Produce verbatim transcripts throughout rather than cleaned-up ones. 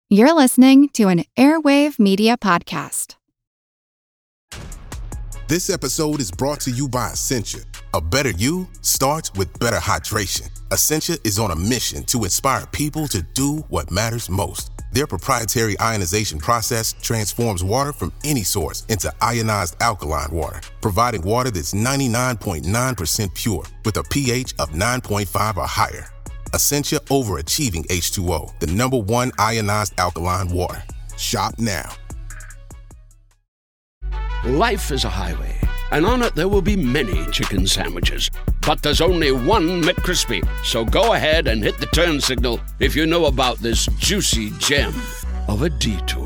You're listening to an Airwave Media Podcast. This episode is brought to you by Essentia. A better you starts with better hydration. Essentia is on a mission to inspire people to do what matters most. Their proprietary ionization process transforms water from any source into ionized alkaline water, providing water that's ninety-nine point nine percent pure with a pH of nine point five or higher. Essentia Overachieving H two O, the number one ionized alkaline water. Shop now. Life is a highway, and on it there will be many chicken sandwiches. But there's only one McCrispy. So go ahead and hit the turn signal if you know about this juicy gem of a detour.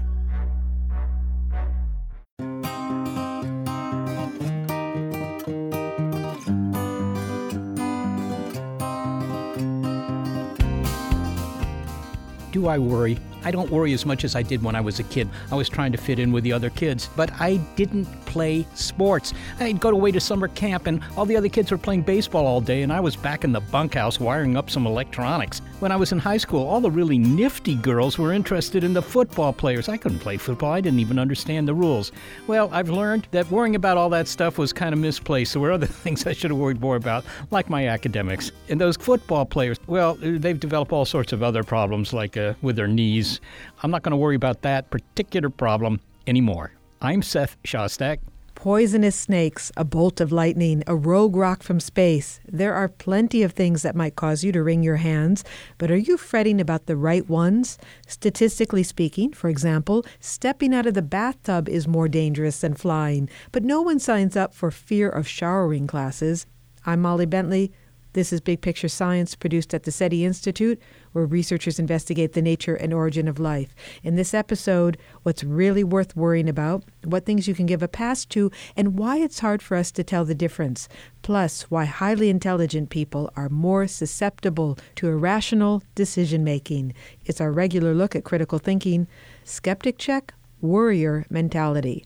Do I worry? I don't worry as much as I did when I was a kid. I was trying to fit in with the other kids, but I didn't play sports. I'd go away to summer camp and all the other kids were playing baseball all day and I was back in the bunkhouse wiring up some electronics. When I was in high school, all the really nifty girls were interested in the football players. I couldn't play football. I didn't even understand the rules. Well, I've learned that worrying about all that stuff was kind of misplaced. There were other things I should have worried more about, like my academics. And those football players, well, they've developed all sorts of other problems, like uh, with their knees. I'm not going to worry about that particular problem anymore. I'm Seth Shostak. Poisonous snakes, a bolt of lightning, a rogue rock from space. There are plenty of things that might cause you to wring your hands, but are you fretting about the right ones? Statistically speaking, for example, stepping out of the bathtub is more dangerous than flying, but no one signs up for fear of showering classes. I'm Molly Bentley. This is Big Picture Science, produced at the SETI Institute, where researchers investigate the nature and origin of life. In this episode, what's really worth worrying about, what things you can give a pass to, and why it's hard for us to tell the difference. Plus, why highly intelligent people are more susceptible to irrational decision-making. It's our regular look at critical thinking. Skeptic check, worrier mentality.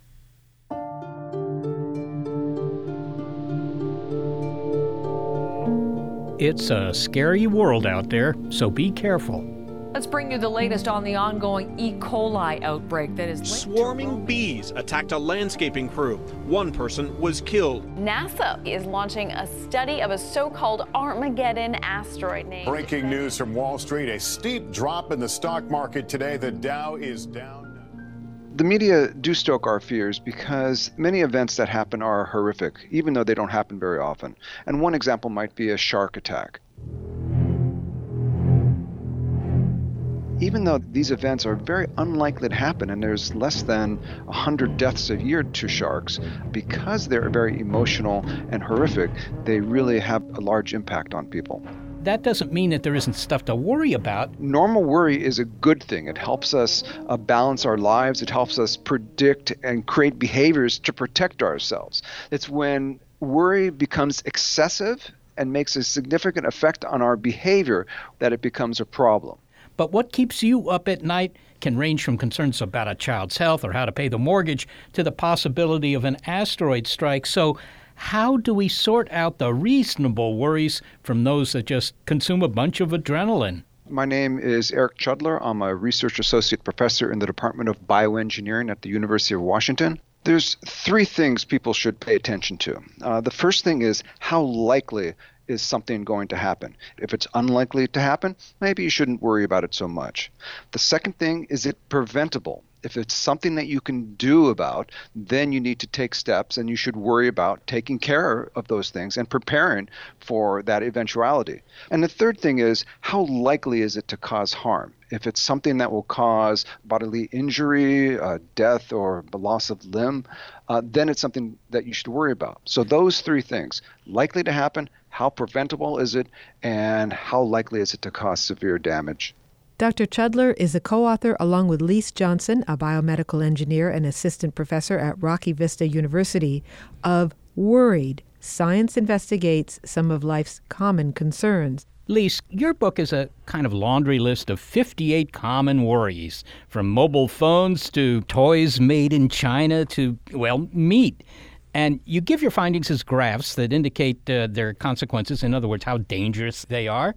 It's a scary world out there, so be careful. Let's bring you the latest on the ongoing E. coli outbreak that is linked Swarming to... bees attacked a landscaping crew. One person was killed. NASA is launching a study of a so-called Armageddon asteroid named... Breaking news from Wall Street, a steep drop in the stock market today. The Dow is down. The media do stoke our fears because many events that happen are horrific, even though they don't happen very often. And one example might be a shark attack. Even though these events are very unlikely to happen, and there's less than one hundred deaths a year to sharks, because they're very emotional and horrific, they really have a large impact on people. That doesn't mean that there isn't stuff to worry about. Normal worry is a good thing. It helps us uh, balance our lives. It helps us predict and create behaviors to protect ourselves. It's when worry becomes excessive and makes a significant effect on our behavior that it becomes a problem. But what keeps you up at night can range from concerns about a child's health or how to pay the mortgage to the possibility of an asteroid strike. So how do we sort out the reasonable worries from those that just consume a bunch of adrenaline? My name is Eric Chudler. I'm a research associate professor in the Department of Bioengineering at the University of Washington. There's three things people should pay attention to. Uh, the first thing is, how likely is something going to happen? If it's unlikely to happen, maybe you shouldn't worry about it so much. The second thing, is it preventable? If it's something that you can do about, then you need to take steps, and you should worry about taking care of those things and preparing for that eventuality. And the third thing is, how likely is it to cause harm? If it's something that will cause bodily injury, uh, death, or the loss of limb, uh, then it's something that you should worry about. So those three things: likely to happen, how preventable is it, and how likely is it to cause severe damage. Doctor Chudler is a co-author, along with Lise Johnson, a biomedical engineer and assistant professor at Rocky Vista University, of Worried: Science Investigates Some of Life's Common Concerns. Lise, your book is a kind of laundry list of fifty-eight common worries, from mobile phones to toys made in China to, well, meat. And you give your findings as graphs that indicate uh, their consequences, in other words, how dangerous they are.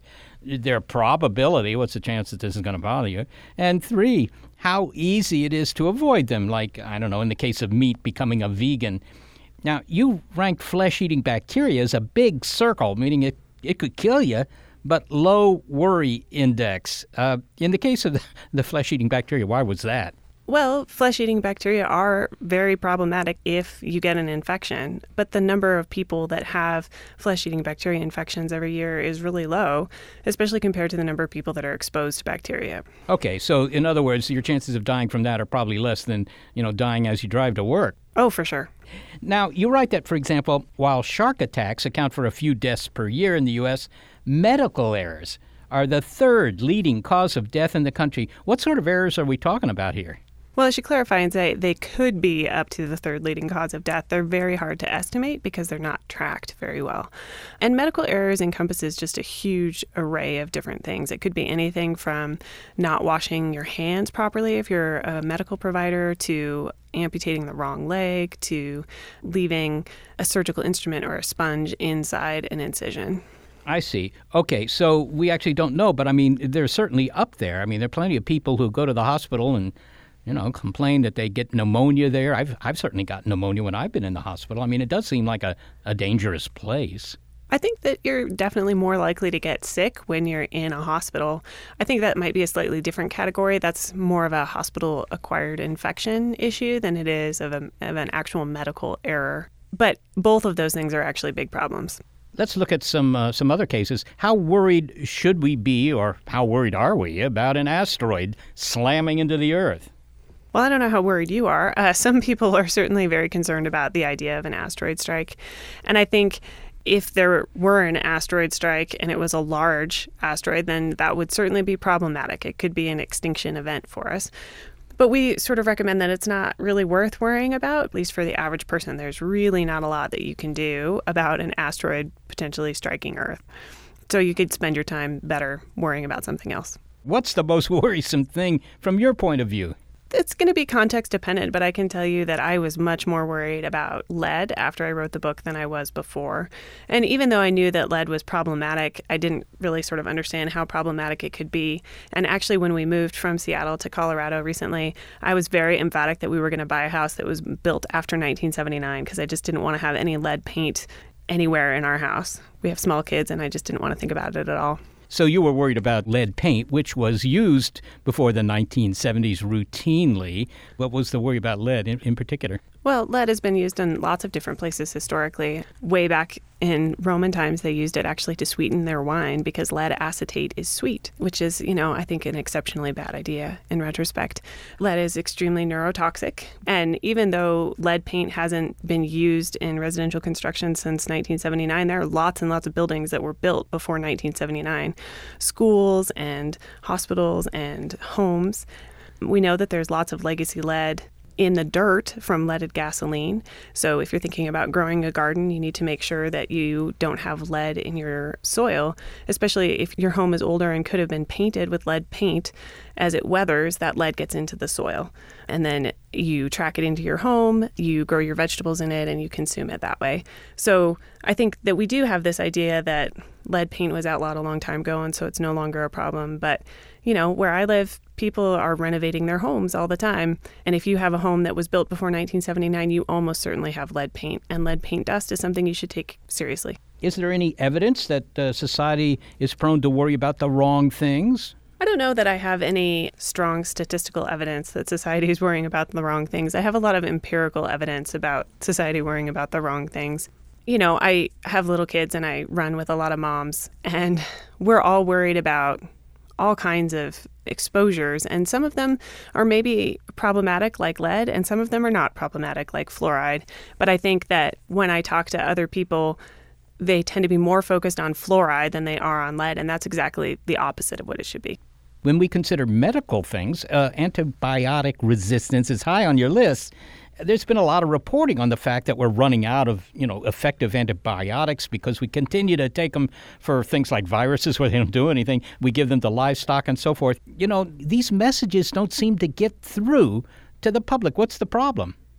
their probability, what's the chance that this is going to bother you? And three, how easy it is to avoid them, like, I don't know, in the case of meat, becoming a vegan. Now, you ranked flesh-eating bacteria as a big circle, meaning it, it could kill you, but low worry index. Uh, in the case of the, the flesh-eating bacteria, why was that? Well, flesh-eating bacteria are very problematic if you get an infection, but the number of people that have flesh-eating bacteria infections every year is really low, especially compared to the number of people that are exposed to bacteria. Okay, so in other words, your chances of dying from that are probably less than, you know, dying as you drive to work. Oh, for sure. Now, you write that, for example, while shark attacks account for a few deaths per year in the U S, medical errors are the third leading cause of death in the country. What sort of errors are we talking about here? Well, I should clarify and say they could be up to the third leading cause of death. They're very hard to estimate because they're not tracked very well. And medical errors encompasses just a huge array of different things. It could be anything from not washing your hands properly if you're a medical provider, to amputating the wrong leg, to leaving a surgical instrument or a sponge inside an incision. I see. Okay, so we actually don't know, but I mean, they're certainly up there. I mean, there are plenty of people who go to the hospital and you know, complain that they get pneumonia there. I've I've certainly got pneumonia when I've been in the hospital. I mean, it does seem like a, a dangerous place. I think that you're definitely more likely to get sick when you're in a hospital. I think that might be a slightly different category. That's more of a hospital-acquired infection issue than it is of, a, of an actual medical error. But both of those things are actually big problems. Let's look at some uh, some other cases. How worried should we be, or how worried are we, about an asteroid slamming into the Earth? Well, I don't know how worried you are. Uh, some people are certainly very concerned about the idea of an asteroid strike. And I think if there were an asteroid strike and it was a large asteroid, then that would certainly be problematic. It could be an extinction event for us. But we sort of recommend that it's not really worth worrying about, at least for the average person. There's really not a lot that you can do about an asteroid potentially striking Earth. So you could spend your time better worrying about something else. What's the most worrisome thing from your point of view? It's going to be context dependent, but I can tell you that I was much more worried about lead after I wrote the book than I was before. And even though I knew that lead was problematic, I didn't really sort of understand how problematic it could be. And actually, when we moved from Seattle to Colorado recently, I was very emphatic that we were going to buy a house that was built after nineteen seventy-nine because I just didn't want to have any lead paint anywhere in our house. We have small kids, and I just didn't want to think about it at all. So you were worried about lead paint, which was used before the nineteen seventies routinely. What was the worry about lead in, in particular? Well, lead has been used in lots of different places historically. Way back in Roman times, they used it actually to sweeten their wine because lead acetate is sweet, which is, you know, I think an exceptionally bad idea in retrospect. Lead is extremely neurotoxic. And even though lead paint hasn't been used in residential construction since nineteen seventy-nine, there are lots and lots of buildings that were built before nineteen seventy-nine. Schools and hospitals and homes. We know that there's lots of legacy lead in the dirt from leaded gasoline. So if you're thinking about growing a garden, you need to make sure that you don't have lead in your soil, especially if your home is older and could have been painted with lead paint. As it weathers, that lead gets into the soil. And then you track it into your home, you grow your vegetables in it, and you consume it that way. So I think that we do have this idea that lead paint was outlawed a long time ago, and so it's no longer a problem. But, you know, where I live, people are renovating their homes all the time. And if you have a home that was built before nineteen seventy-nine, you almost certainly have lead paint. And lead paint dust is something you should take seriously. Is there any evidence that uh, society is prone to worry about the wrong things? I don't know that I have any strong statistical evidence that society is worrying about the wrong things. I have a lot of empirical evidence about society worrying about the wrong things. You know, I have little kids and I run with a lot of moms, and we're all worried about all kinds of exposures, and some of them are maybe problematic like lead, and some of them are not problematic like fluoride. But I think that when I talk to other people, they tend to be more focused on fluoride than they are on lead, and that's exactly the opposite of what it should be. When we consider medical things, uh, antibiotic resistance is high on your list. There's been a lot of reporting on the fact that we're running out of, you know, effective antibiotics because we continue to take them for things like viruses where they don't do anything. We give them to livestock and so forth. You know, these messages don't seem to get through to the public. What's the problem?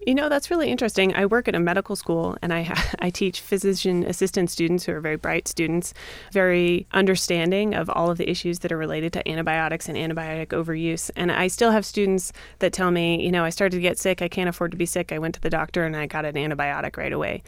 You know, that's really interesting. I work at a medical school, and I I teach physician assistant students who are very bright students, very understanding of all of the issues that are related to antibiotics and antibiotic overuse. And I still have students that tell me, you know, I started to get sick. I can't afford to be sick. I went to the doctor and I got an antibiotic right away.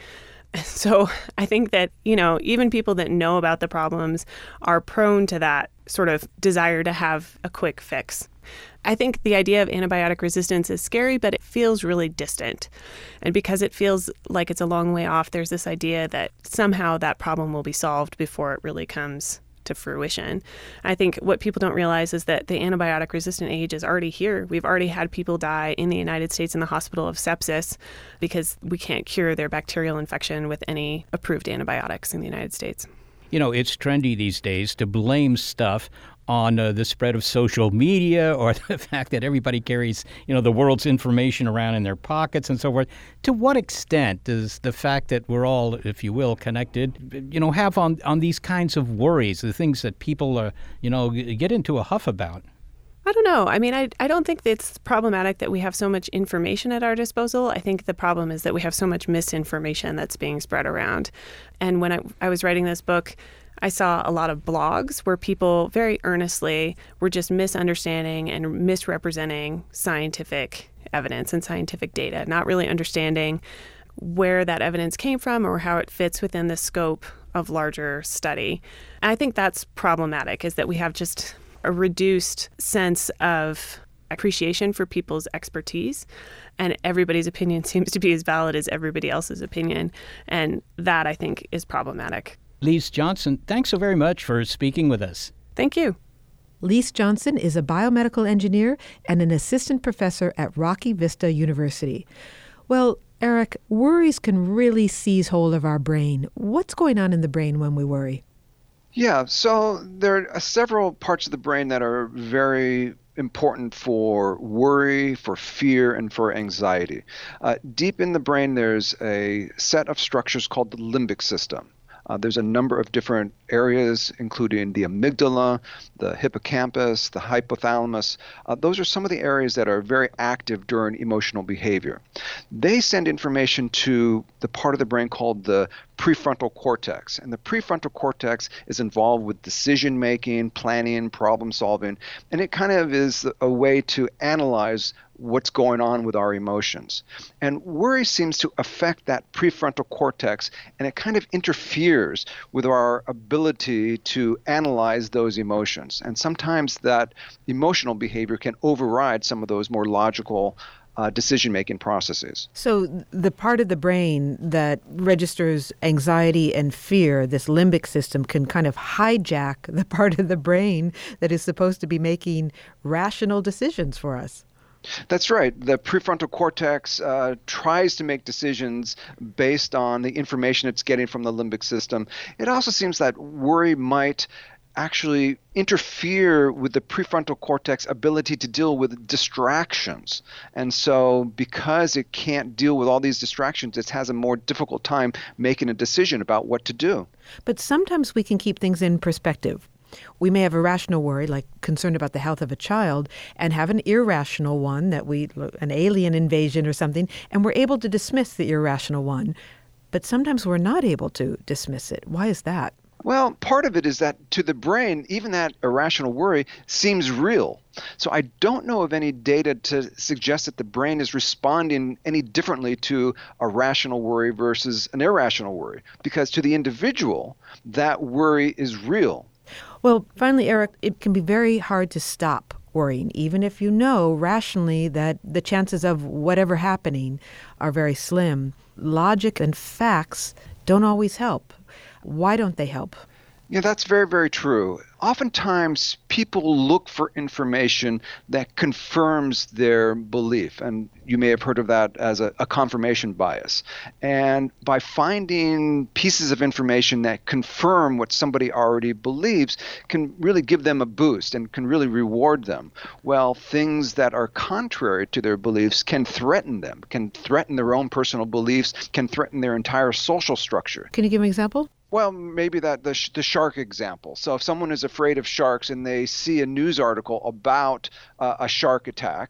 So I think that, you know, even people that know about the problems are prone to that sort of desire to have a quick fix. I think the idea of antibiotic resistance is scary, but it feels really distant. And because it feels like it's a long way off, there's this idea that somehow that problem will be solved before it really comes to fruition. I think what people don't realize is that the antibiotic resistant age is already here. We've already had people die in the United States in the hospital of sepsis because we can't cure their bacterial infection with any approved antibiotics in the United States. You know, it's trendy these days to blame stuff on uh, the spread of social media or the fact that everybody carries, you know, the world's information around in their pockets and so forth. To what extent does the fact that we're all, if you will, connected, you know, have on, on these kinds of worries, the things that people, uh, you know, get into a huff about? I don't know. I mean, I, I don't think it's problematic that we have so much information at our disposal. I think the problem is that we have so much misinformation that's being spread around. And when I, I was writing this book, I saw a lot of blogs where people very earnestly were just misunderstanding and misrepresenting scientific evidence and scientific data, not really understanding where that evidence came from or how it fits within the scope of larger study. And I think that's problematic, is that we have just a reduced sense of appreciation for people's expertise, and everybody's opinion seems to be as valid as everybody else's opinion. And that, I think, is problematic. Lise Johnson, thanks so very much for speaking with us. Thank you. Lise Johnson is a biomedical engineer and an assistant professor at Rocky Vista University. Well, Eric, worries can really seize hold of our brain. What's going on in the brain when we worry? Yeah, so there are several parts of the brain that are very important for worry, for fear, and for anxiety. Uh, deep in the brain, there's a set of structures called the limbic system. Uh, there's a number of different areas, including the amygdala, the hippocampus, the hypothalamus. Uh, those are some of the areas that are very active during emotional behavior. They send information to the part of the brain called the prefrontal cortex. And the prefrontal cortex is involved with decision making, planning, problem solving, and it kind of is a way to analyze what's going on with our emotions. And worry seems to affect that prefrontal cortex, and it kind of interferes with our ability to analyze those emotions. And sometimes that emotional behavior can override some of those more logical Uh, decision-making processes. So the part of the brain that registers anxiety and fear, this limbic system, can kind of hijack the part of the brain that is supposed to be making rational decisions for us. That's right. The prefrontal cortex uh, tries to make decisions based on the information it's getting from the limbic system. It also seems that worry might actually interfere with the prefrontal cortex ability to deal with distractions. And so because it can't deal with all these distractions, it has a more difficult time making a decision about what to do. But sometimes we can keep things in perspective. We may have a rational worry, like concern about the health of a child, and have an irrational one, that we, an alien invasion or something, and we're able to dismiss the irrational one. But sometimes we're not able to dismiss it. Why is that? Well, part of it is that to the brain, even that irrational worry seems real. So I don't know of any data to suggest that the brain is responding any differently to a rational worry versus an irrational worry, because to the individual, that worry is real. Well, finally, Eric, it can be very hard to stop worrying, even if you know rationally that the chances of whatever happening are very slim. Logic and facts don't always help. Why don't they help? Yeah, that's very, very true. Oftentimes, people look for information that confirms their belief, and you may have heard of that as a, a confirmation bias. And by finding pieces of information that confirm what somebody already believes can really give them a boost and can really reward them. Well, things that are contrary to their beliefs can threaten them, can threaten their own personal beliefs, can threaten their entire social structure. Can you give an example? Well, maybe that the, sh- the shark example. So if someone is afraid of sharks and they see a news article about uh, a shark attack,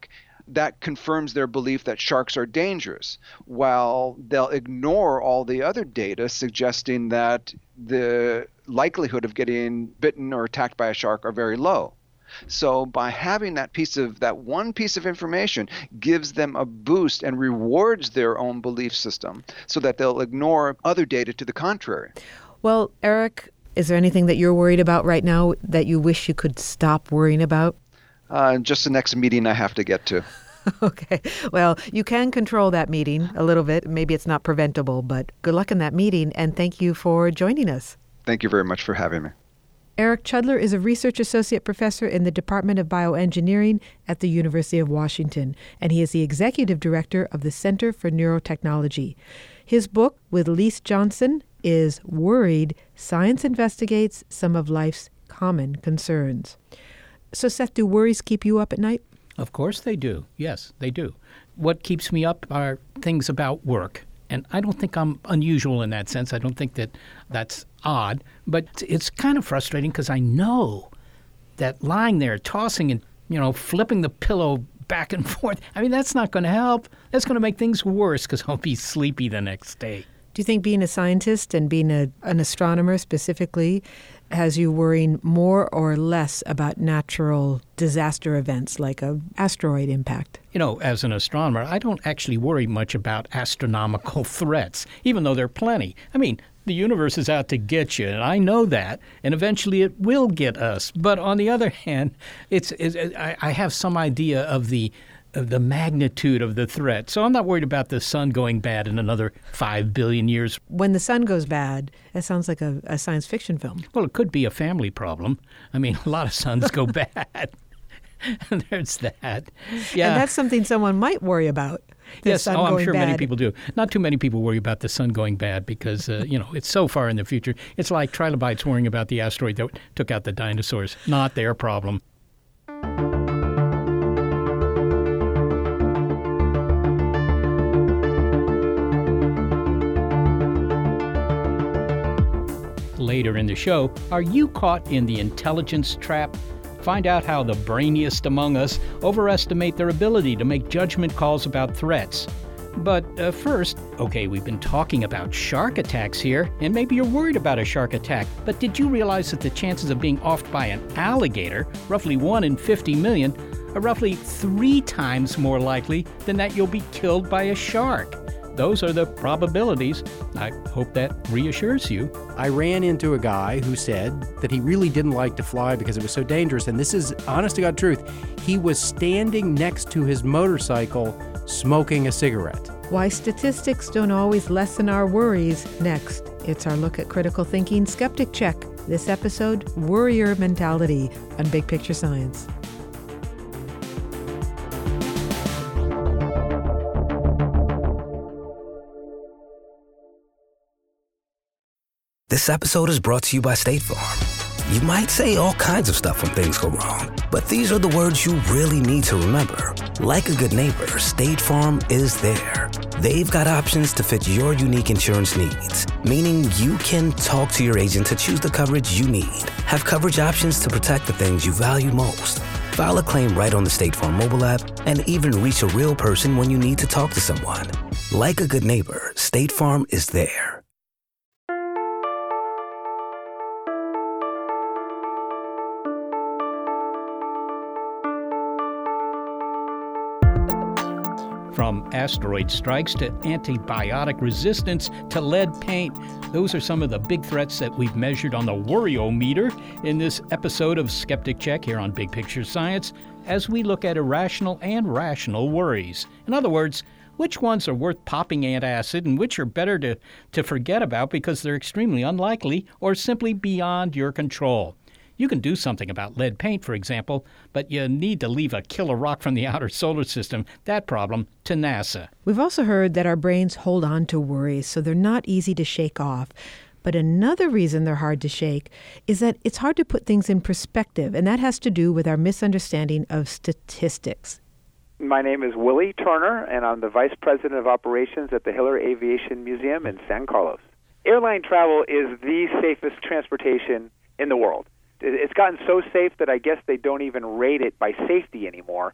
that confirms their belief that sharks are dangerous, while they'll ignore all the other data suggesting that the likelihood of getting bitten or attacked by a shark are very low. So by having that piece of that one piece of information gives them a boost and rewards their own belief system so that they'll ignore other data to the contrary. Well, Eric, is there anything that you're worried about right now that you wish you could stop worrying about? Uh, just the next meeting I have to get to. Okay. Well, you can control that meeting a little bit. Maybe it's not preventable, but good luck in that meeting, and thank you for joining us. Thank you very much for having me. Eric Chudler is a research associate professor in the Department of Bioengineering at the University of Washington, and he is the executive director of the Center for Neurotechnology. His book with Lise Johnson is Worried: Science Investigates Some of Life's Common Concerns. So, Seth, do worries keep you up at night? Of course they do. Yes, they do. What keeps me up are things about work. And I don't think I'm unusual in that sense. I don't think that that's odd. But it's kind of frustrating because I know that lying there, tossing and, you know, flipping the pillow back and forth, I mean, that's not going to help. That's going to make things worse because I'll be sleepy the next day. Do you think being a scientist and being a, an astronomer specifically has you worrying more or less about natural disaster events like an asteroid impact? You know, as an astronomer, I don't actually worry much about astronomical threats, even though there are plenty. I mean, the universe is out to get you, and I know that, and eventually it will get us. But on the other hand, it's, it's I, I have some idea of the of the magnitude of the threat. So I'm not worried about the sun going bad in another five billion years. When the sun goes bad, that sounds like a, a science fiction film. Well, it could be a family problem. I mean, a lot of suns go bad. There's that. Yeah. And that's something someone might worry about. Yes, sun oh, I'm going sure bad. many people do. Not too many people worry about the sun going bad because, uh, you know, it's so far in the future. It's like trilobites worrying about the asteroid that took out the dinosaurs. Not their problem. Later in the show, are you caught in the intelligence trap? Find out how the brainiest among us overestimate their ability to make judgment calls about threats. But uh, first, okay, we've been talking about shark attacks here, and maybe you're worried about a shark attack, but did you realize that the chances of being offed by an alligator, roughly one in fifty million, are roughly three times more likely than that you'll be killed by a shark? Those are the probabilities. I hope that reassures you. I ran into a guy who said that he really didn't like to fly because it was so dangerous. And this is honest to God truth. He was standing next to his motorcycle smoking a cigarette. Why statistics don't always lessen our worries. Next, it's our look at critical thinking skeptic check. This episode, Worrier Mentality on Big Picture Science. This episode is brought to you by State Farm. You might say all kinds of stuff when things go wrong, but these are the words you really need to remember. Like a good neighbor, State Farm is there. They've got options to fit your unique insurance needs, meaning you can talk to your agent to choose the coverage you need, have coverage options to protect the things you value most, file a claim right on the State Farm mobile app, and even reach a real person when you need to talk to someone. Like a good neighbor, State Farm is there. From asteroid strikes to antibiotic resistance to lead paint, those are some of the big threats that we've measured on the Worriometer in this episode of Skeptic Check here on Big Picture Science as we look at irrational and rational worries. In other words, which ones are worth popping antacid and which are better to, to forget about because they're extremely unlikely or simply beyond your control. You can do something about lead paint, for example, but you need to leave a killer rock from the outer solar system, that problem, to NASA. We've also heard that our brains hold on to worries, so they're not easy to shake off. But another reason they're hard to shake is that it's hard to put things in perspective, and that has to do with our misunderstanding of statistics. My name is Willie Turner, and I'm the Vice President of Operations at the Hiller Aviation Museum in San Carlos. Airline travel is the safest transportation in the world. It's gotten so safe that I guess they don't even rate it by safety anymore.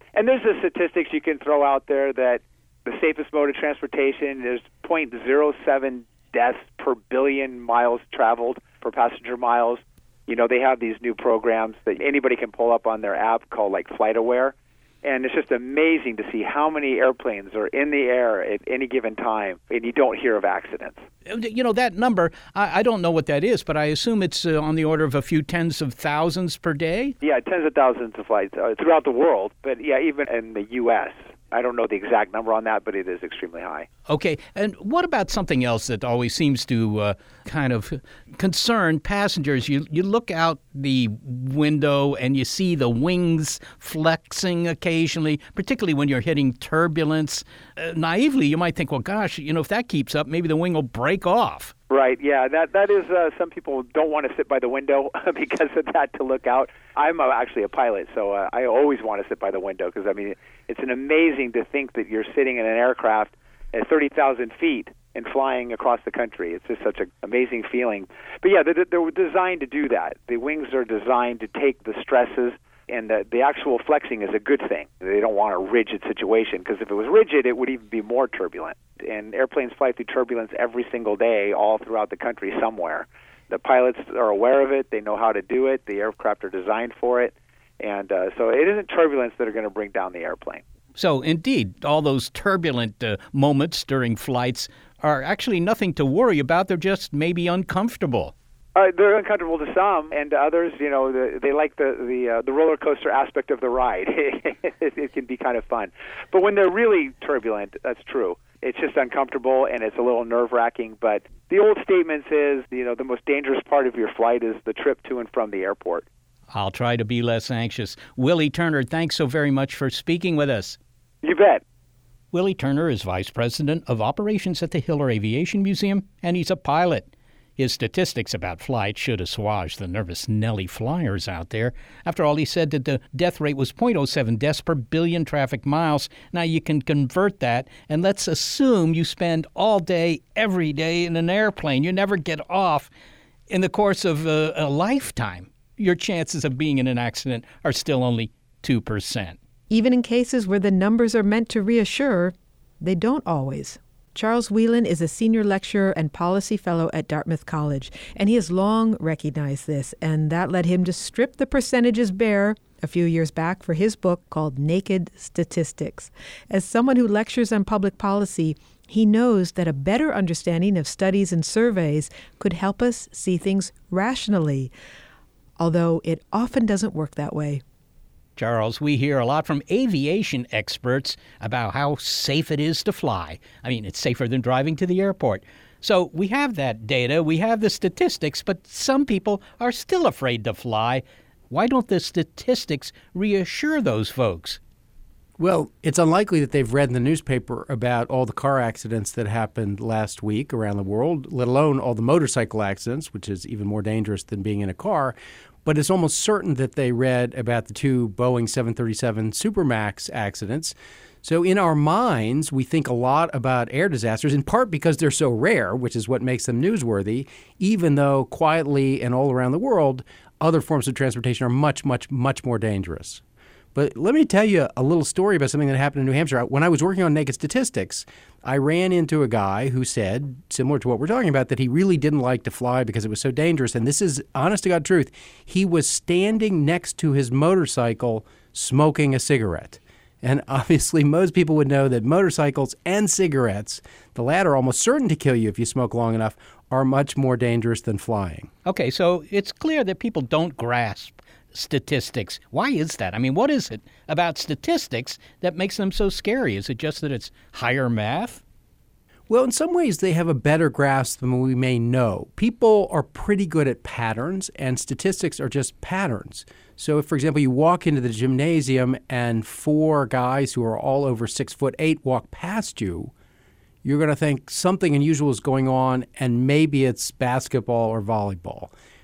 And there's the statistics you can throw out there that the safest mode of transportation is zero point zero seven deaths per billion miles traveled, per passenger miles. You know, they have these new programs that anybody can pull up on their app called like FlightAware. And it's just amazing to see how many airplanes are in the air at any given time, and you don't hear of accidents. You know, that number, I, I don't know what that is, but I assume it's uh, on the order of a few tens of thousands per day? Yeah, tens of thousands of flights uh, throughout the world, but yeah, even in the U S I don't know the exact number on that, but it is extremely high. Okay, and what about something else that always seems to uh, kind of concern passengers? You you look out the window and you see the wings flexing occasionally, particularly when you're hitting turbulence. Uh, naively, you might think, well, gosh, you know, if that keeps up, maybe the wing will break off. Right, yeah, that that is, uh, some people don't want to sit by the window because of that, to look out. I'm uh, actually a pilot, so uh, I always want to sit by the window because, I mean, it's an amazing to think that you're sitting in an aircraft at thirty thousand feet and flying across the country. It's just such an amazing feeling. But yeah, they're, they're designed to do that. The wings are designed to take the stresses, and the, the actual flexing is a good thing. They don't want a rigid situation, because if it was rigid, it would even be more turbulent. And airplanes fly through turbulence every single day all throughout the country somewhere. The pilots are aware of it. They know how to do it. The aircraft are designed for it. And uh, so it isn't turbulence that are going to bring down the airplane. So, indeed, all those turbulent uh, moments during flights are actually nothing to worry about. They're just maybe uncomfortable. Uh, they're uncomfortable to some, and to others, you know, the, they like the the, uh, the roller coaster aspect of the ride. it, it can be kind of fun. But when they're really turbulent, that's true. It's just uncomfortable, and it's a little nerve-wracking. But the old statement says, you know, the most dangerous part of your flight is the trip to and from the airport. I'll try to be less anxious. Willie Turner, thanks so very much for speaking with us. You bet. Willie Turner is Vice President of Operations at the Hiller Aviation Museum, and he's a pilot. His statistics about flights should assuage the nervous Nelly flyers out there. After all, he said that the death rate was zero point zero seven deaths per billion traffic miles. Now, you can convert that, and let's assume you spend all day, every day in an airplane. You never get off. In the course of a, a lifetime, your chances of being in an accident are still only two percent. Even in cases where the numbers are meant to reassure, they don't always. Charles Whelan is a senior lecturer and policy fellow at Dartmouth College, and he has long recognized this, and that led him to strip the percentages bare a few years back for his book called Naked Statistics. As someone who lectures on public policy, he knows that a better understanding of studies and surveys could help us see things rationally, although it often doesn't work that way. Charles, we hear a lot from aviation experts about how safe it is to fly. I mean, it's safer than driving to the airport. So we have that data, we have the statistics, but some people are still afraid to fly. Why don't the statistics reassure those folks? Well, it's unlikely that they've read in the newspaper about all the car accidents that happened last week around the world, let alone all the motorcycle accidents, which is even more dangerous than being in a car. But it's almost certain that they read about the two Boeing seven thirty-seven Supermax accidents. So in our minds, we think a lot about air disasters, in part because they're so rare, which is what makes them newsworthy, even though quietly and all around the world, other forms of transportation are much, much, much more dangerous. But let me tell you a little story about something that happened in New Hampshire. When I was working on Naked Statistics, I ran into a guy who said, similar to what we're talking about, that he really didn't like to fly because it was so dangerous. And this is honest to God truth. He was standing next to his motorcycle smoking a cigarette. And obviously most people would know that motorcycles and cigarettes, the latter almost certain to kill you if you smoke long enough, are much more dangerous than flying. Okay, so it's clear that people don't grasp statistics. Why is that? I mean, what is it about statistics that makes them so scary? Is it just that it's higher math? Well, in some ways, they have a better grasp than we may know. People are pretty good at patterns, and statistics are just patterns. So if, for example, you walk into the gymnasium and four guys who are all over six foot eight walk past you, you're going to think something unusual is going on, and maybe it's basketball or volleyball.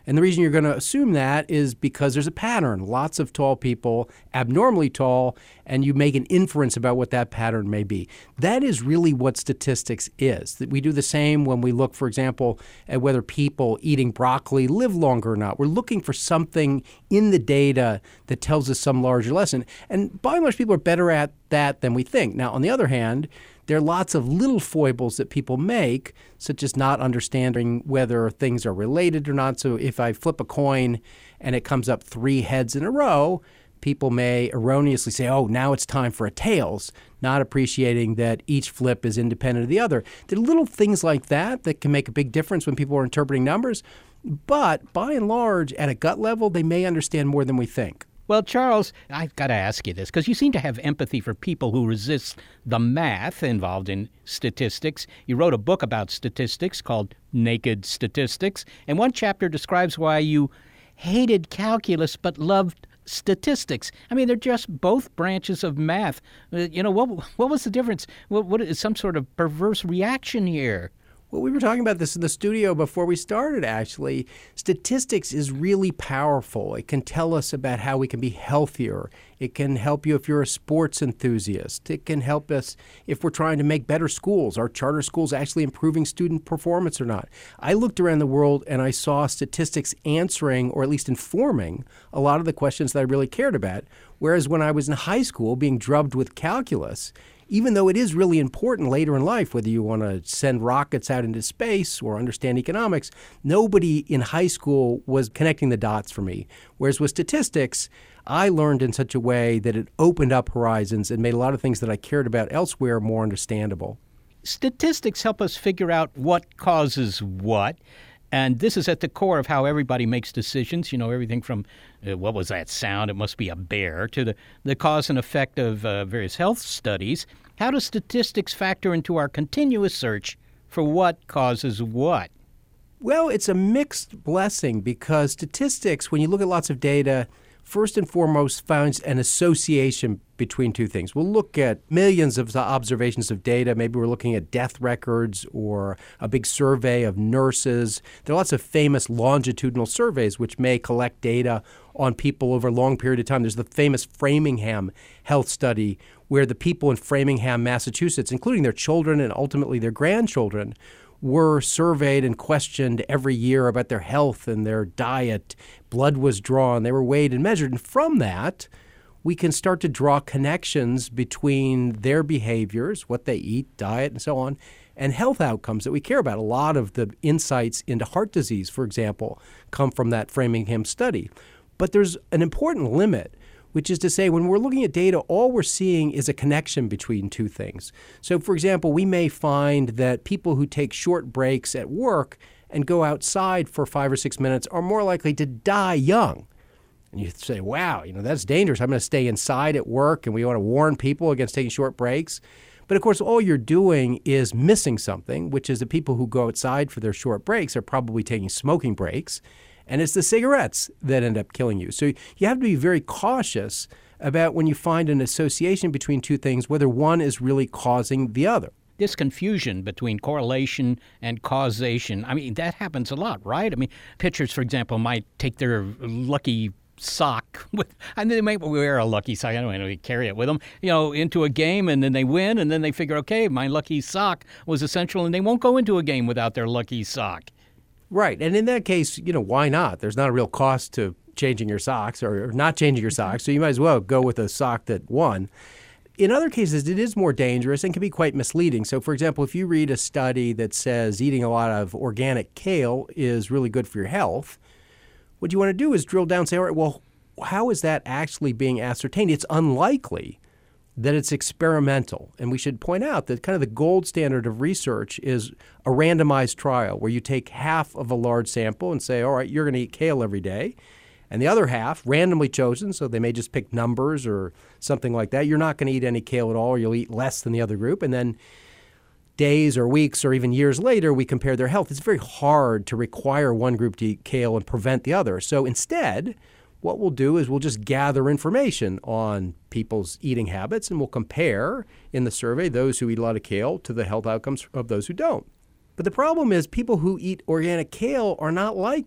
And the reason you're going to assume that is because there's a pattern. Lots of tall people, abnormally tall, and you make an inference about what that pattern may be. That is really what statistics is. That we do the same when we look, for example, at whether people eating broccoli live longer or not. We're looking for something in the data that tells us some larger lesson. And by and large, people are better at that than we think. Now, on the other hand, there are lots of little foibles that people make, such as not understanding whether things are related or not. So if I flip a coin and it comes up three heads in a row, people may erroneously say, oh, now it's time for a tails, not appreciating that each flip is independent of the other. There are little things like that that can make a big difference when people are interpreting numbers. But by and large, at a gut level, they may understand more than we think. Well, Charles, I've got to ask you this, because you seem to have empathy for people who resist the math involved in statistics. You wrote a book about statistics called Naked Statistics, and one chapter describes why you hated calculus but loved statistics. I mean, they're just both branches of math. Uh, you know, what what was the difference? What, what is some sort of perverse reaction here? Well, we were talking about this in the studio before we started, actually. Statistics is really powerful. It can tell us about how we can be healthier. It can help you if you're a sports enthusiast. It can help us if we're trying to make better schools. Are charter schools actually improving student performance or not? I looked around the world and I saw statistics answering, or at least informing, a lot of the questions that I really cared about. Whereas when I was in high school being drubbed with calculus, even though it is really important later in life, whether you want to send rockets out into space or understand economics, nobody in high school was connecting the dots for me. Whereas with statistics, I learned in such a way that it opened up horizons and made a lot of things that I cared about elsewhere more understandable. Statistics help us figure out what causes what. And this is at the core of how everybody makes decisions. You know, everything from, uh, what was that sound? It must be a bear, to the, the cause and effect of uh, various health studies. How does statistics factor into our continuous search for what causes what? Well, it's a mixed blessing because statistics, when you look at lots of data, first and foremost finds an association between two things. We'll look at millions of observations of data. Maybe we're looking at death records or a big survey of nurses. There are lots of famous longitudinal surveys which may collect data on people over a long period of time. There's the famous Framingham health study where the people in Framingham, Massachusetts, including their children and ultimately their grandchildren, were surveyed and questioned every year about their health and their diet. Blood was drawn. They were weighed and measured. And from that, we can start to draw connections between their behaviors, what they eat, diet, and so on, and health outcomes that we care about. A lot of the insights into heart disease, for example, come from that Framingham study. But there's an important limit, which is to say when we're looking at data, all we're seeing is a connection between two things. So, for example, we may find that people who take short breaks at work and go outside for five or six minutes are more likely to die young. And you say, wow, you know, that's dangerous. I'm going to stay inside at work, and we want to warn people against taking short breaks. But, of course, all you're doing is missing something, which is the people who go outside for their short breaks are probably taking smoking breaks. And it's the cigarettes that end up killing you. So you have to be very cautious about when you find an association between two things, whether one is really causing the other. This confusion between correlation and causation, I mean, that happens a lot, right? I mean, pitchers, for example, might take their lucky sock with, and they might wear a lucky sock. I don't know, they carry it with them, you know, into a game, and then they win, and then they figure, okay, my lucky sock was essential, and they won't go into a game without their lucky sock. Right. And in that case, you know, why not? There's not a real cost to changing your socks or not changing your socks. So you might as well go with a sock that won. In other cases, it is more dangerous and can be quite misleading. So, for example, if you read a study that says eating a lot of organic kale is really good for your health, what you want to do is drill down and say, all right, well, how is that actually being ascertained? It's unlikely that it's experimental. And we should point out that kind of the gold standard of research is a randomized trial where you take half of a large sample and say, all right, you're going to eat kale every day. And the other half, randomly chosen, so they may just pick numbers or something like that, you're not going to eat any kale at all, or you'll eat less than the other group. And then days or weeks or even years later, we compare their health. It's very hard to require one group to eat kale and prevent the other. So instead, what we'll do is we'll just gather information on people's eating habits, and we'll compare in the survey those who eat a lot of kale to the health outcomes of those who don't. But the problem is people who eat organic kale are not like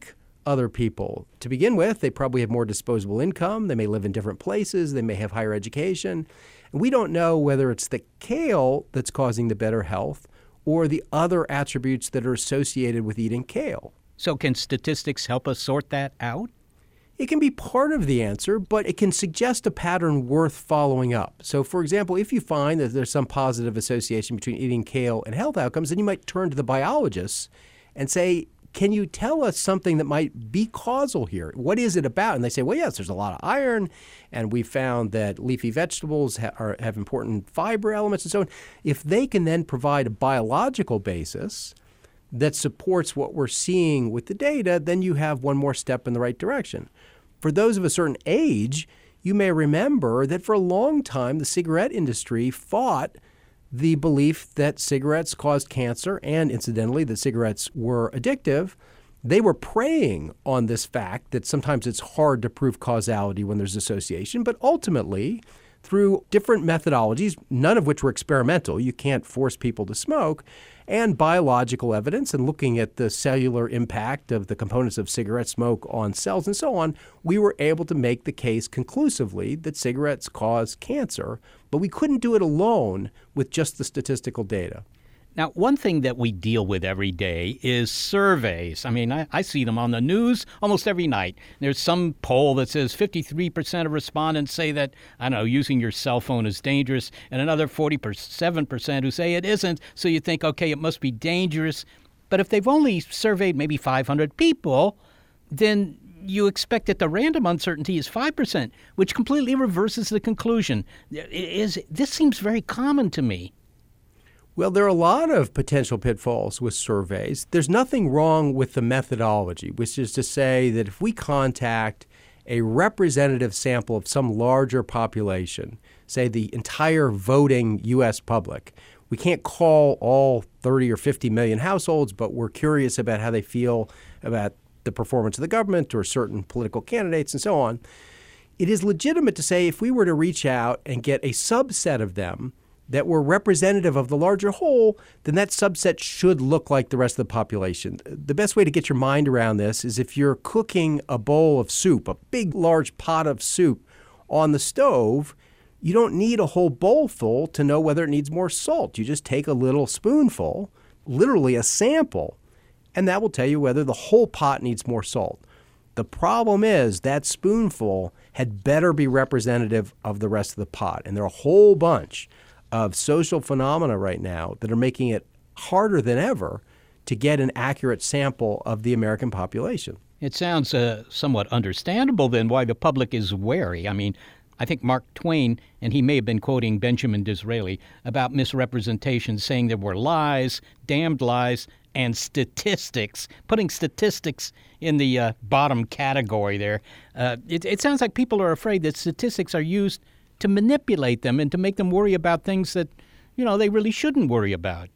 other people. To begin with, they probably have more disposable income. They may live in different places. They may have higher education. And we don't know whether it's the kale that's causing the better health or the other attributes that are associated with eating kale. So can statistics help us sort that out? It can be part of the answer, but it can suggest a pattern worth following up. So, for example, if you find that there's some positive association between eating kale and health outcomes, then you might turn to the biologists and say, can you tell us something that might be causal here? What is it about? And they say, well, yes, there's a lot of iron, and we found that leafy vegetables ha- are, have important fiber elements and so on. If they can then provide a biological basis that supports what we're seeing with the data, then you have one more step in the right direction. For those of a certain age, you may remember that for a long time, the cigarette industry fought the belief that cigarettes caused cancer and, incidentally, that cigarettes were addictive. They were preying on this fact that sometimes it's hard to prove causality when there's association, but ultimately, through different methodologies, none of which were experimental, you can't force people to smoke, and biological evidence and looking at the cellular impact of the components of cigarette smoke on cells and so on, we were able to make the case conclusively that cigarettes cause cancer, but we couldn't do it alone with just the statistical data. Now, one thing that we deal with every day is surveys. I mean, I, I see them on the news almost every night. There's some poll that says fifty-three percent of respondents say that, I don't know, using your cell phone is dangerous, and another forty-seven percent who say it isn't. So you think, okay, it must be dangerous. But if they've only surveyed maybe five hundred people, then you expect that the random uncertainty is five percent, which completely reverses the conclusion. It is, this seems very common to me. Well, there are a lot of potential pitfalls with surveys. There's nothing wrong with the methodology, which is to say that if we contact a representative sample of some larger population, say the entire voting U S public, we can't call all thirty or fifty million households, but we're curious about how they feel about the performance of the government or certain political candidates and so on. It is legitimate to say if we were to reach out and get a subset of them that were representative of the larger whole, then that subset should look like the rest of the population. The best way to get your mind around this is if you're cooking a bowl of soup, a big, large pot of soup on the stove, you don't need a whole bowl full to know whether it needs more salt. You just take a little spoonful, literally a sample, and that will tell you whether the whole pot needs more salt. The problem is that spoonful had better be representative of the rest of the pot, and there are a whole bunch of social phenomena right now that are making it harder than ever to get an accurate sample of the American population. It sounds uh, somewhat understandable then why the public is wary. I mean, I think Mark Twain, and he may have been quoting Benjamin Disraeli, about misrepresentation, saying there were lies, damned lies, and statistics, putting statistics in the uh, bottom category there. Uh, it, it sounds like people are afraid that statistics are used to manipulate them and to make them worry about things that, you know, they really shouldn't worry about.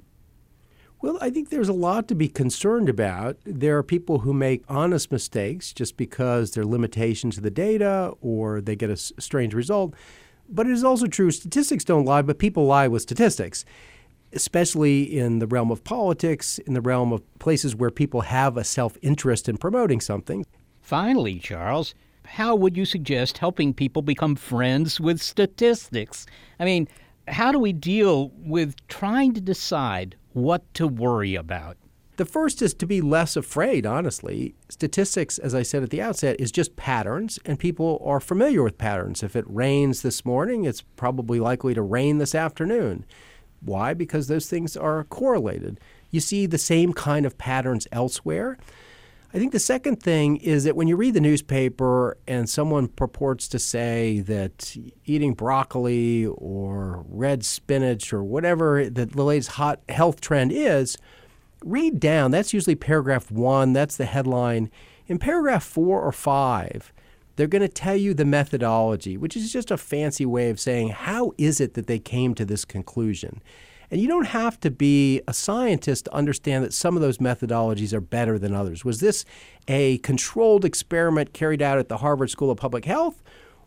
Well, I think there's a lot to be concerned about. There are people who make honest mistakes just because there are limitations to the data or they get a s- strange result. But it is also true, statistics don't lie, but people lie with statistics, especially in the realm of politics, in the realm of places where people have a self-interest in promoting something. Finally, Charles, how would you suggest helping people become friends with statistics? I mean, how do we deal with trying to decide what to worry about? The first is to be less afraid, honestly. Statistics, as I said at the outset, is just patterns, and people are familiar with patterns. If it rains this morning, it's probably likely to rain this afternoon. Why? Because those things are correlated. You see the same kind of patterns elsewhere. I think the second thing is that when you read the newspaper and someone purports to say that eating broccoli or red spinach or whatever the latest hot health trend is, read down. That's usually paragraph one. That's the headline. In paragraph four or five, they're going to tell you the methodology, which is just a fancy way of saying how is it that they came to this conclusion. And you don't have to be a scientist to understand that some of those methodologies are better than others. Was this a controlled experiment carried out at the Harvard School of Public Health?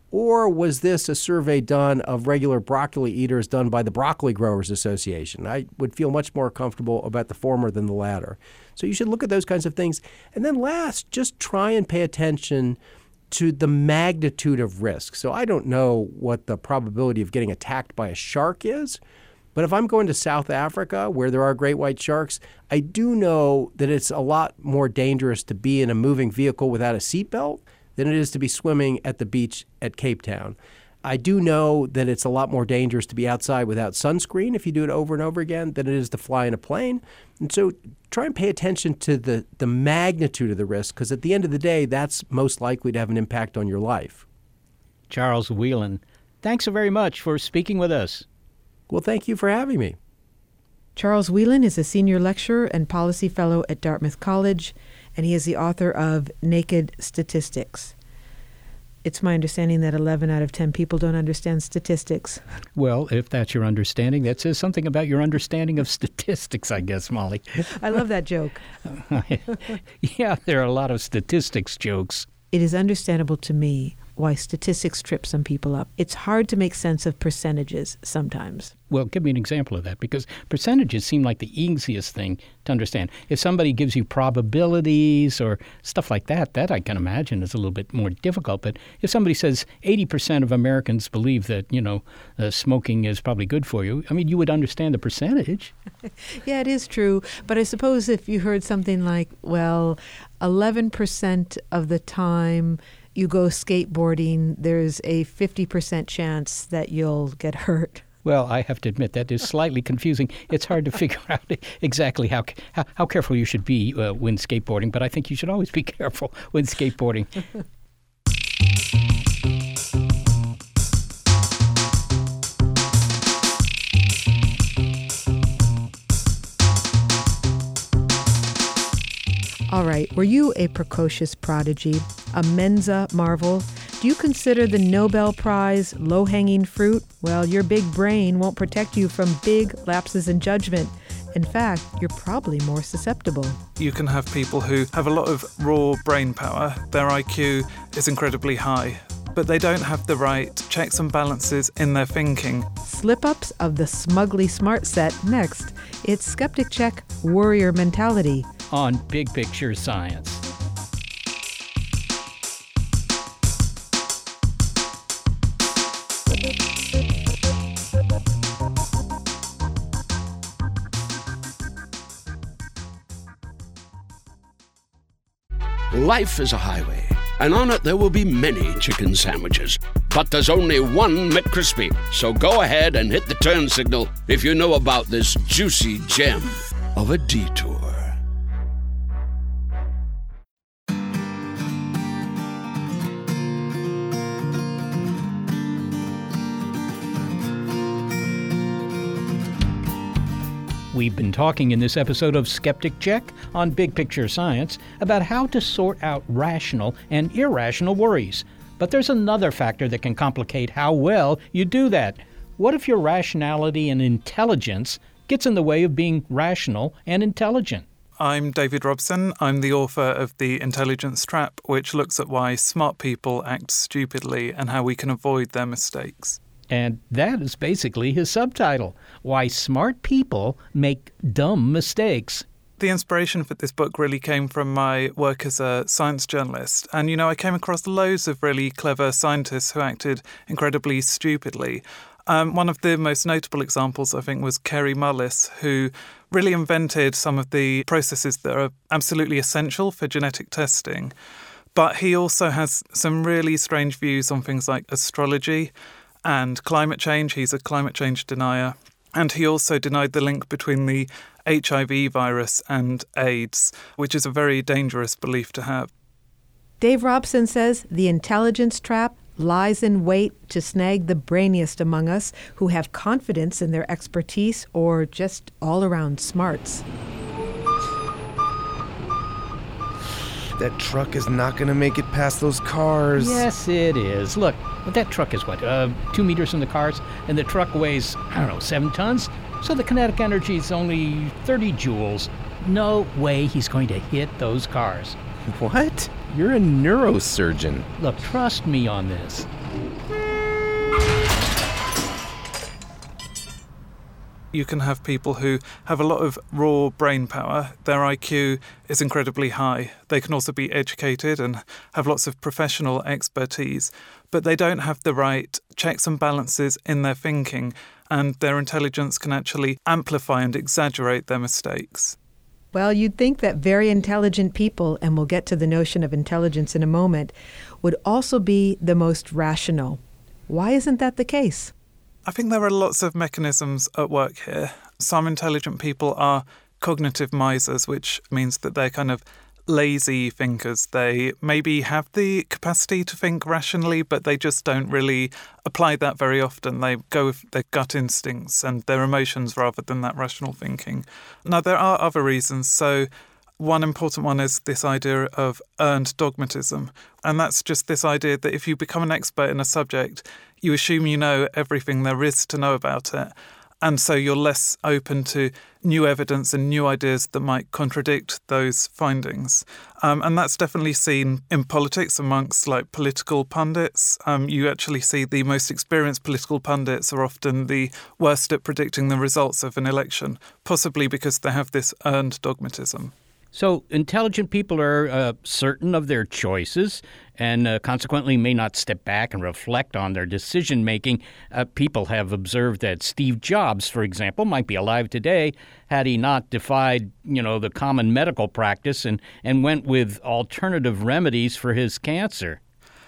Or was this a survey done of regular broccoli eaters done by the Broccoli Growers Association? I would feel much more comfortable about the former than the latter. So you should look at those kinds of things. And then last, just try and pay attention to the magnitude of risk. So I don't know what the probability of getting attacked by a shark is, but if I'm going to South Africa where there are great white sharks, I do know that it's a lot more dangerous to be in a moving vehicle without a seatbelt than it is to be swimming at the beach at Cape Town. I do know that it's a lot more dangerous to be outside without sunscreen if you do it over and over again than it is to fly in a plane. And so try and pay attention to the, the magnitude of the risk, because at the end of the day, that's most likely to have an impact on your life. Charles Whelan, thanks so very much for speaking with us. Well, thank you for having me. Charles Whelan is a senior lecturer and policy fellow at Dartmouth College, and he is the author of Naked Statistics. It's my understanding that eleven out of ten people don't understand statistics. Well, if that's your understanding, that says something about your understanding of statistics, I guess, Molly. I love that joke. Yeah, there are a lot of statistics jokes. It is understandable to me why statistics trip some people up. It's hard to make sense of percentages sometimes. Well, give me an example of that, because percentages seem like the easiest thing to understand. If somebody gives you probabilities or stuff like that, that I can imagine is a little bit more difficult. But if somebody says eighty percent of Americans believe that, you know, uh, smoking is probably good for you, I mean, you would understand the percentage. Yeah, it is true. But I suppose if you heard something like, well, eleven percent of the time you go skateboarding, there's a fifty percent chance that you'll get hurt. Well, I have to admit that is slightly confusing. It's hard to figure out exactly how how, how careful you should be uh, when skateboarding, but I think you should always be careful when skateboarding. All right, were you a precocious prodigy, a Mensa marvel? Do you consider the Nobel Prize low-hanging fruit? Well, your big brain won't protect you from big lapses in judgment. In fact, you're probably more susceptible. You can have people who have a lot of raw brain power. Their I Q is incredibly high, but they don't have the right checks and balances in their thinking. Slip-ups of the smugly smart set next. It's Skeptic Check Warrior Mentality on Big Picture Science. Life is a highway, and on it there will be many chicken sandwiches. But there's only one McCrispy. So go ahead and hit the turn signal if you know about this juicy gem of a detour. We've been talking in this episode of Skeptic Check on Big Picture Science about how to sort out rational and irrational worries. But there's another factor that can complicate how well you do that. What if your rationality and intelligence gets in the way of being rational and intelligent? I'm David Robson. I'm the author of The Intelligence Trap, which looks at why smart people act stupidly and how we can avoid their mistakes. And that is basically his subtitle, Why Smart People Make Dumb Mistakes. The inspiration for this book really came from my work as a science journalist. And, you know, I came across loads of really clever scientists who acted incredibly stupidly. Um, one of the most notable examples, I think, was Kary Mullis, who really invented some of the processes that are absolutely essential for genetic testing. But he also has some really strange views on things like astrology and climate change. He's a climate change denier. And he also denied the link between the H I V virus and AIDS, which is a very dangerous belief to have. Dave Robson says the intelligence trap lies in wait to snag the brainiest among us who have confidence in their expertise or just all-around smarts. That truck is not going to make it past those cars. Yes, it is. Look, that truck is what, uh, two meters from the cars, and the truck weighs, I don't know, seven tons? So the kinetic energy is only thirty joules. No way he's going to hit those cars. What? You're a neurosurgeon. Look, trust me on this. You can have people who have a lot of raw brain power. Their I Q is incredibly high. They can also be educated and have lots of professional expertise, but they don't have the right checks and balances in their thinking, and their intelligence can actually amplify and exaggerate their mistakes. Well, you'd think that very intelligent people, and we'll get to the notion of intelligence in a moment, would also be the most rational. Why isn't that the case? I think there are lots of mechanisms at work here. Some intelligent people are cognitive misers, which means that they're kind of lazy thinkers. They maybe have the capacity to think rationally, but they just don't really apply that very often. They go with their gut instincts and their emotions rather than that rational thinking. Now, there are other reasons. So one important one is this idea of earned dogmatism. And that's just this idea that if you become an expert in a subject, you assume you know everything there is to know about it. And so you're less open to new evidence and new ideas that might contradict those findings. Um, and that's definitely seen in politics amongst like political pundits. Um, you actually see the most experienced political pundits are often the worst at predicting the results of an election, possibly because they have this earned dogmatism. So intelligent people are uh, certain of their choices and uh, consequently may not step back and reflect on their decision-making. Uh, people have observed that Steve Jobs, for example, might be alive today had he not defied, you know, the common medical practice and, and went with alternative remedies for his cancer.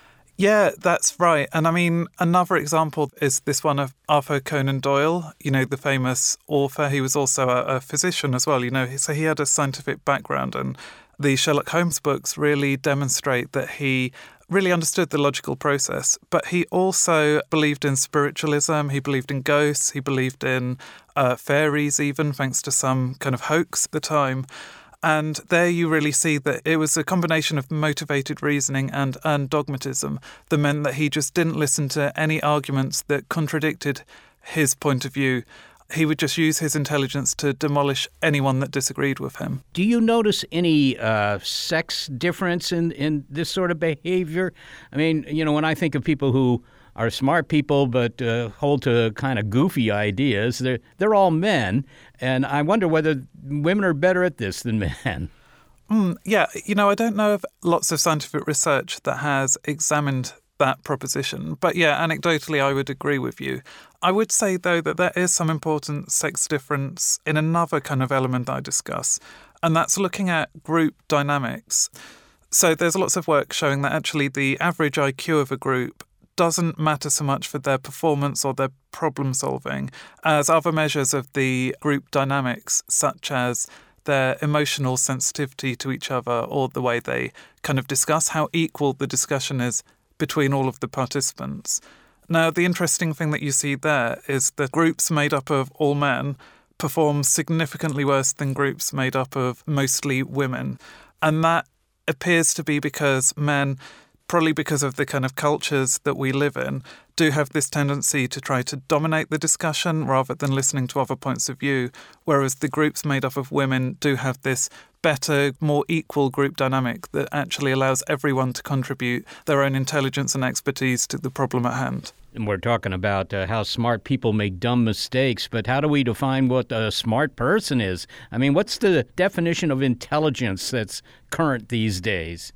Yeah, that's right. And I mean, another example is this one of Arthur Conan Doyle, you know, the famous author. He was also a, a physician as well, you know, so he had a scientific background. And the Sherlock Holmes books really demonstrate that he really understood the logical process. But he also believed in spiritualism. He believed in ghosts. He believed in uh, fairies even, thanks to some kind of hoax at the time. And there you really see that it was a combination of motivated reasoning and earned dogmatism that meant that he just didn't listen to any arguments that contradicted his point of view. He would just use his intelligence to demolish anyone that disagreed with him. Do you notice any uh, sex difference in, in this sort of behavior? I mean, you know, when I think of people who are smart people but uh, hold to kind of goofy ideas, they're, they're all men. And I wonder whether women are better at this than men. Mm, yeah, you know, I don't know of lots of scientific research that has examined that proposition. But yeah, anecdotally, I would agree with you. I would say, though, that there is some important sex difference in another kind of element I discuss, and that's looking at group dynamics. So there's lots of work showing that actually the average I Q of a group doesn't matter so much for their performance or their problem solving as other measures of the group dynamics, such as their emotional sensitivity to each other or the way they kind of discuss, how equal the discussion is between all of the participants. Now, the interesting thing that you see there is that groups made up of all men perform significantly worse than groups made up of mostly women. And that appears to be because men, probably because of the kind of cultures that we live in, do have this tendency to try to dominate the discussion rather than listening to other points of view, whereas the groups made up of women do have this better, more equal group dynamic that actually allows everyone to contribute their own intelligence and expertise to the problem at hand. And we're talking about uh, how smart people make dumb mistakes, but how do we define what a smart person is? I mean, what's the definition of intelligence that's current these days?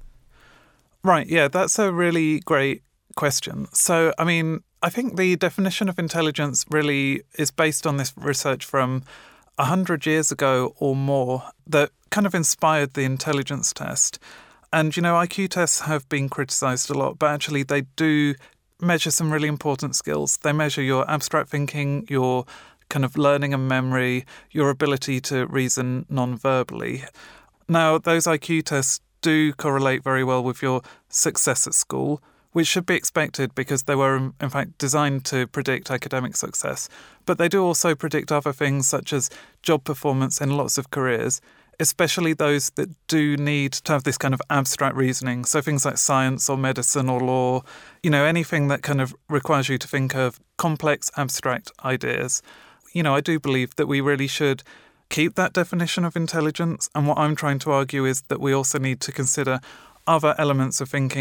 Right, yeah, that's a really great question. So, I mean, I think the definition of intelligence really is based on this research from one hundred years ago or more that kind of inspired the intelligence test. And, you know, I Q tests have been criticised a lot, but actually they do measure some really important skills. They measure your abstract thinking, your kind of learning and memory, your ability to reason non-verbally. Now, those I Q tests do correlate very well with your success at school, which should be expected because they were, in fact, designed to predict academic success. But they do also predict other things such as job performance in lots of careers, especially those that do need to have this kind of abstract reasoning. So things like science or medicine or law, you know, anything that kind of requires you to think of complex, abstract ideas. You know, I do believe that we really should keep that definition of intelligence. And what I'm trying to argue is that we also need to consider other elements of thinking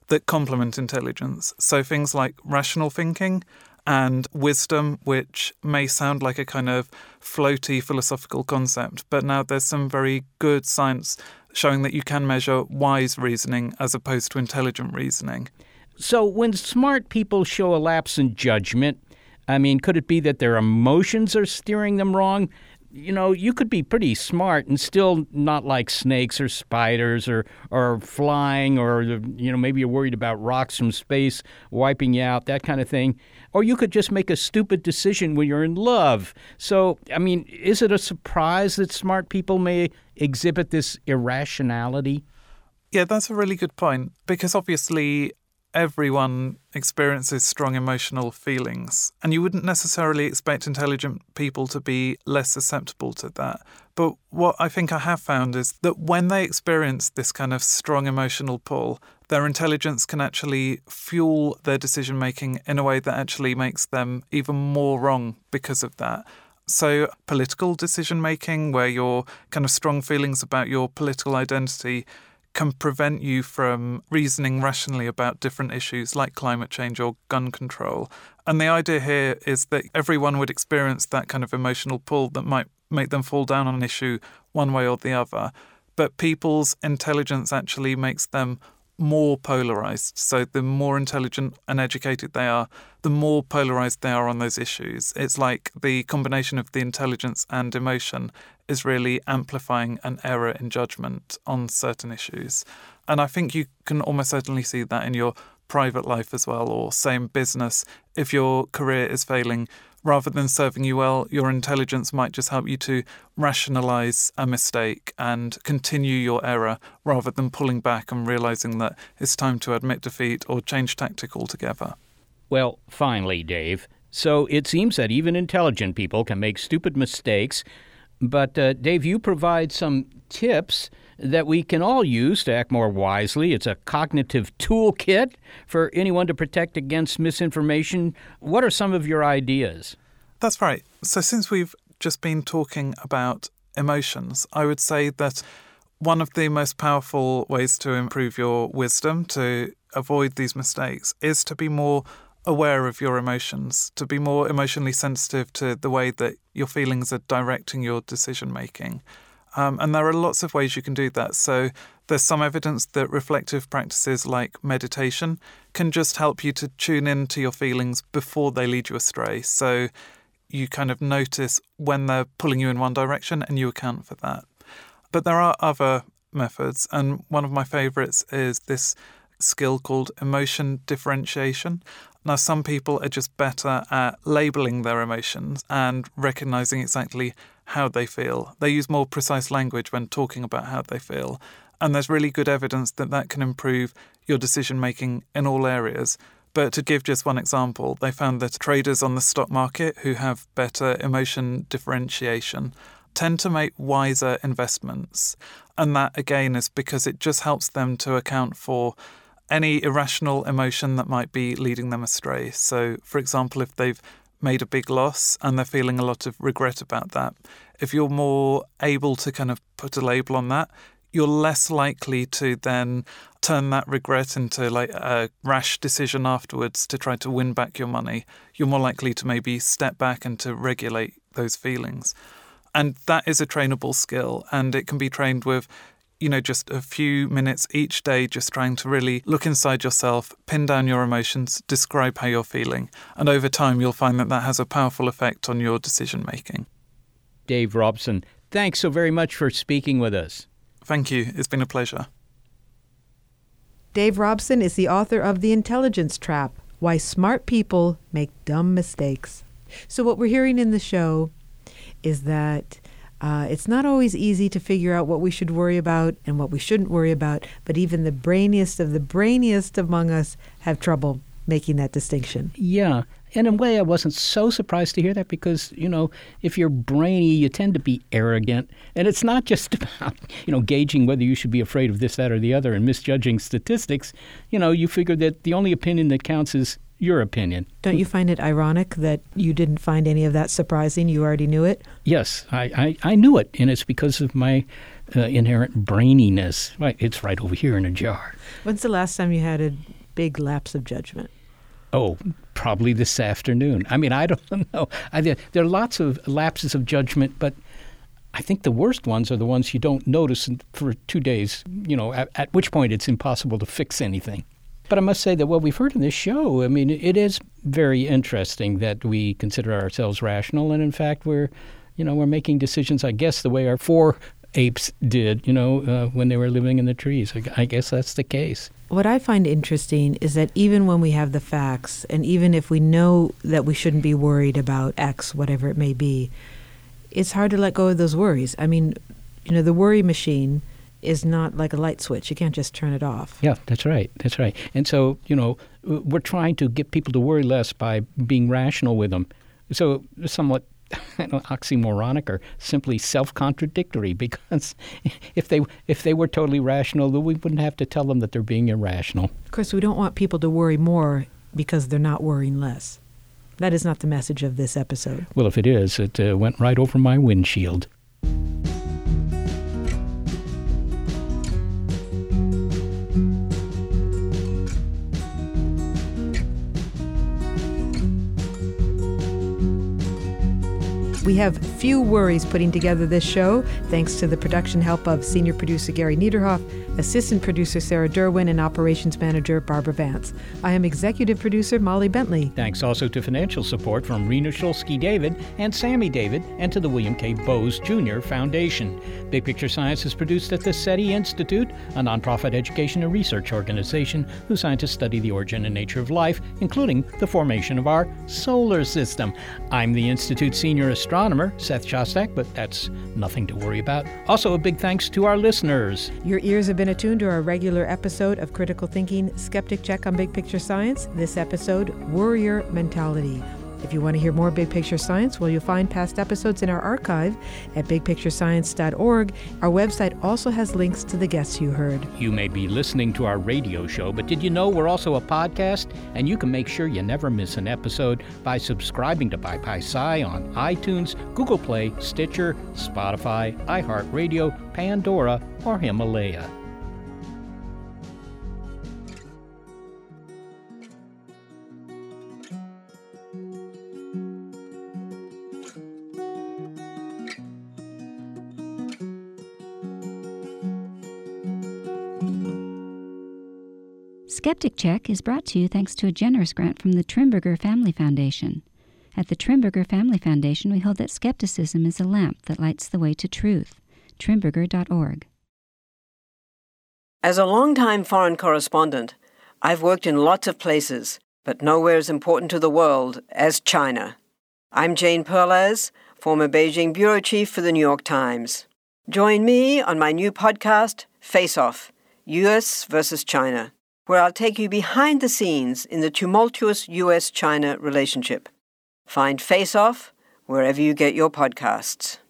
that complement intelligence. So things like rational thinking and wisdom, which may sound like a kind of floaty philosophical concept, but now there's some very good science showing that you can measure wise reasoning as opposed to intelligent reasoning. So when smart people show a lapse in judgment, I mean, could it be that their emotions are steering them wrong? You know, you could be pretty smart and still not like snakes or spiders or, or flying or, you know, maybe you're worried about rocks from space wiping you out, that kind of thing. Or you could just make a stupid decision when you're in love. So, I mean, is it a surprise that smart people may exhibit this irrationality? Yeah, that's a really good point, because obviously everyone experiences strong emotional feelings, and you wouldn't necessarily expect intelligent people to be less susceptible to that. But what I think I have found is that when they experience this kind of strong emotional pull, their intelligence can actually fuel their decision-making in a way that actually makes them even more wrong because of that. So political decision-making, where your kind of strong feelings about your political identity can prevent you from reasoning rationally about different issues like climate change or gun control. And the idea here is that everyone would experience that kind of emotional pull that might make them fall down on an issue one way or the other. But people's intelligence actually makes them more polarized. So the more intelligent and educated they are, the more polarized they are on those issues. It's like the combination of the intelligence and emotion is really amplifying an error in judgment on certain issues. And I think you can almost certainly see that in your private life as well, or same business. If your career is failing, rather than serving you well, your intelligence might just help you to rationalize a mistake and continue your error rather than pulling back and realizing that it's time to admit defeat or change tactic altogether. Well, finally, Dave, so it seems that even intelligent people can make stupid mistakes. But, uh, Dave, you provide some tips that we can all use to act more wisely. It's a cognitive toolkit for anyone to protect against misinformation. What are some of your ideas? That's right. So since we've just been talking about emotions, I would say that one of the most powerful ways to improve your wisdom, to avoid these mistakes, is to be more aware of your emotions, to be more emotionally sensitive to the way that your feelings are directing your decision-making. Um, and there are lots of ways you can do that. So there's some evidence that reflective practices like meditation can just help you to tune into your feelings before they lead you astray. So you kind of notice when they're pulling you in one direction and you account for that. But there are other methods, and one of my favourites is this skill called emotion differentiation. Now, some people are just better at labelling their emotions and recognising exactly how they feel. They use more precise language when talking about how they feel. And there's really good evidence that that can improve your decision-making in all areas. But to give just one example, they found that traders on the stock market who have better emotion differentiation tend to make wiser investments. And that, again, is because it just helps them to account for any irrational emotion that might be leading them astray. So, for example, if they've made a big loss and they're feeling a lot of regret about that, if you're more able to kind of put a label on that, you're less likely to then turn that regret into like a rash decision afterwards to try to win back your money. You're more likely to maybe step back and to regulate those feelings. And that is a trainable skill, and it can be trained with, you know, just a few minutes each day, just trying to really look inside yourself, pin down your emotions, describe how you're feeling. And over time, you'll find that that has a powerful effect on your decision-making. Dave Robson, thanks so very much for speaking with us. Thank you. It's been a pleasure. Dave Robson is the author of The Intelligence Trap, Why Smart People Make Dumb Mistakes. So what we're hearing in the show is that Uh, it's not always easy to figure out what we should worry about and what we shouldn't worry about, but even the brainiest of the brainiest among us have trouble making that distinction. Yeah. In a way, I wasn't so surprised to hear that because, you know, if you're brainy, you tend to be arrogant. And it's not just about, you know, gauging whether you should be afraid of this, that, or the other and misjudging statistics. You know, you figure that the only opinion that counts is your opinion. Don't you find it ironic that you didn't find any of that surprising? You already knew it? Yes, I, I, I knew it, and it's because of my uh, inherent braininess. Right, it's right over here in a jar. When's the last time you had a big lapse of judgment? Oh, probably this afternoon. I mean, I don't know. I, there are lots of lapses of judgment, but I think the worst ones are the ones you don't notice for two days, you know, at, at which point it's impossible to fix anything. But I must say that what we've heard in this show, I mean, it is very interesting that we consider ourselves rational, and in fact, we're, you know, we're making decisions, I guess, the way our four apes did, you know, uh, when they were living in the trees. I guess that's the case. What I find interesting is that even when we have the facts, and even if we know that we shouldn't be worried about X, whatever it may be, it's hard to let go of those worries. I mean, you know, the worry machine is not like a light switch. You can't just turn it off. Yeah, that's right. That's right. And so, you know, we're trying to get people to worry less by being rational with them. So somewhat oxymoronic or simply self-contradictory, because if they if they were totally rational, then we wouldn't have to tell them that they're being irrational. Of course, we don't want people to worry more because they're not worrying less. That is not the message of this episode. Well, if it is, it uh, went right over my windshield. We have few worries putting together this show, thanks to the production help of senior producer Gary Niederhoff, assistant producer Sarah Derwin, and operations manager Barbara Vance. I am executive producer Molly Bentley. Thanks also to financial support from Rena Shulsky-David and Sammy David, and to the William K. Bowes Junior Foundation. Big Picture Science is produced at the SETI Institute, a nonprofit education and research organization whose scientists study the origin and nature of life, including the formation of our solar system. I'm the Institute's senior astronomer, Seth Shostak, but that's nothing to worry about. Also, a big thanks to our listeners. Your ears have been attuned to our regular episode of Critical Thinking Skeptic Check on Big Picture Science. This episode, Worrier Mentality. If you want to hear more Big Picture Science, well, you'll find past episodes in our archive at big picture science dot org. Our website also has links to the guests you heard. You may be listening to our radio show, but did you know we're also a podcast? And you can make sure you never miss an episode by subscribing to ByPySci on iTunes, Google Play, Stitcher, Spotify, iHeartRadio, Pandora, or Himalaya. Skeptic Check is brought to you thanks to a generous grant from the Trimberger Family Foundation. At the Trimberger Family Foundation, we hold that skepticism is a lamp that lights the way to truth. Trimberger dot org. As a longtime foreign correspondent, I've worked in lots of places, but nowhere as important to the world as China. I'm Jane Perlez, former Beijing bureau chief for the New York Times. Join me on my new podcast, Face Off, U S versus China, where I'll take you behind the scenes in the tumultuous U S China relationship. Find Face Off wherever you get your podcasts.